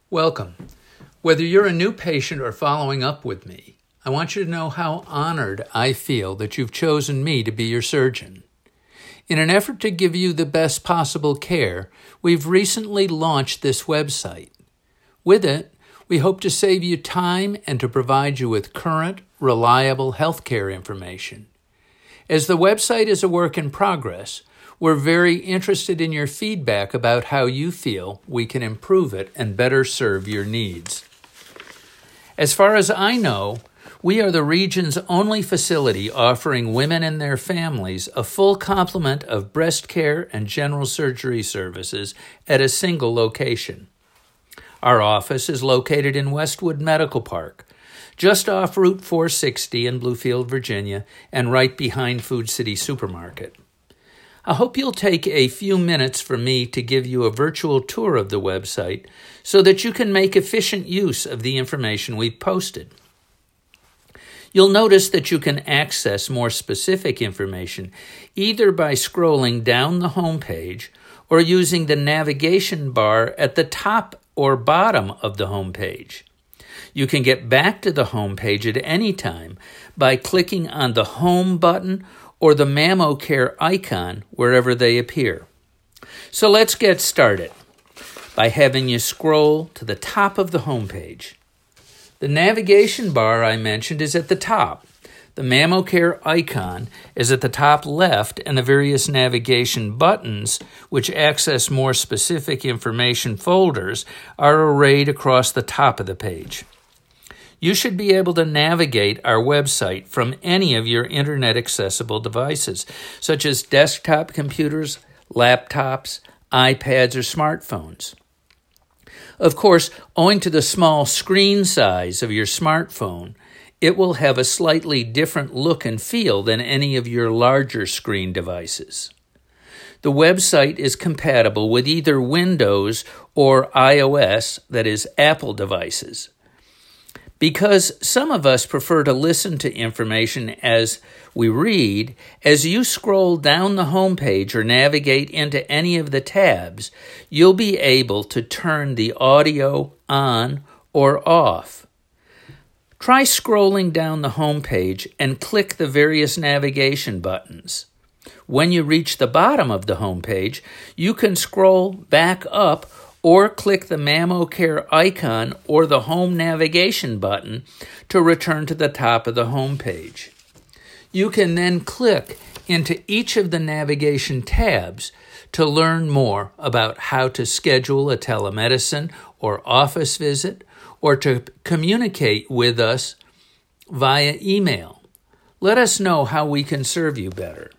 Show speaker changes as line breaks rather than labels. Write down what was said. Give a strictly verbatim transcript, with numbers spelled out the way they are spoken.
Welcome. Whether you're a new patient or following up with me, I want you to know how honored I feel that you've chosen me to be your surgeon. In an effort to give you the best possible care, we've recently launched this website. With it, we hope to save you time and to provide you with current, reliable healthcare information. As the website is a work in progress, we're very interested in your feedback about how you feel we can improve it and better serve your needs. As far as I know, we are the region's only facility offering women and their families a full complement of breast care and general surgery services at a single location. Our office is located in Westwood Medical Park, just off Route four sixty in Bluefield, Virginia, and right behind Food City Supermarket. I hope you'll take a few minutes for me to give you a virtual tour of the website so that you can make efficient use of the information we've posted. You'll notice that you can access more specific information either by scrolling down the home page or using the navigation bar at the top or bottom of the home page. You can get back to the home page at any time by clicking on the Home button or the MammoCare icon wherever they appear. So let's get started by having you scroll to the top of the home page. The navigation bar I mentioned is at the top. The MammoCare icon is at the top left, and the various navigation buttons, which access more specific information folders, are arrayed across the top of the page. You should be able to navigate our website from any of your internet-accessible devices, such as desktop computers, laptops, iPads, or smartphones. Of course, owing to the small screen size of your smartphone, it will have a slightly different look and feel than any of your larger screen devices. The website is compatible with either Windows or iOS, that is, Apple devices. Because some of us prefer to listen to information as we read, as you scroll down the home page or navigate into any of the tabs, you'll be able to turn the audio on or off. Try scrolling down the home page and click the various navigation buttons. When you reach the bottom of the home page, you can scroll back up or click the MammoCare icon or the Home navigation button to return to the top of the home page. You can then click into each of the navigation tabs to learn more about how to schedule a telemedicine or office visit, or to communicate with us via email. Let us know how we can serve you better.